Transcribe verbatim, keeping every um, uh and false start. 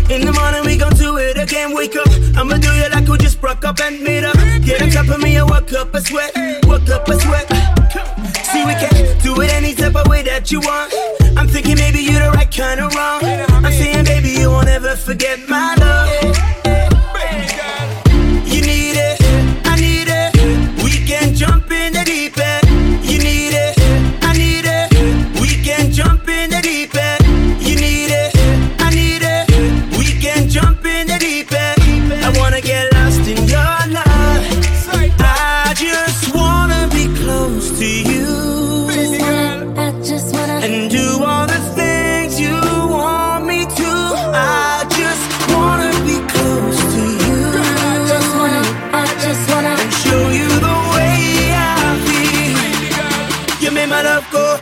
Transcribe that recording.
In the morning we gon' do it again. Wake up, I'ma do you like we just broke up and made up. Get on top of me and work up a sweat, work up a sweat. See, we can do it any type of way that you want. I'm thinking maybe you're the right kind of wrong. I'm saying, baby, you won't ever forget my love. You need it, I need it. We can jump in the deep end. You need it, I need it. We can jump in the deep end. You need it, I need it. We can jump in the deep end. I wanna get lost in your love. I just wanna be close to you. I just wanna and do all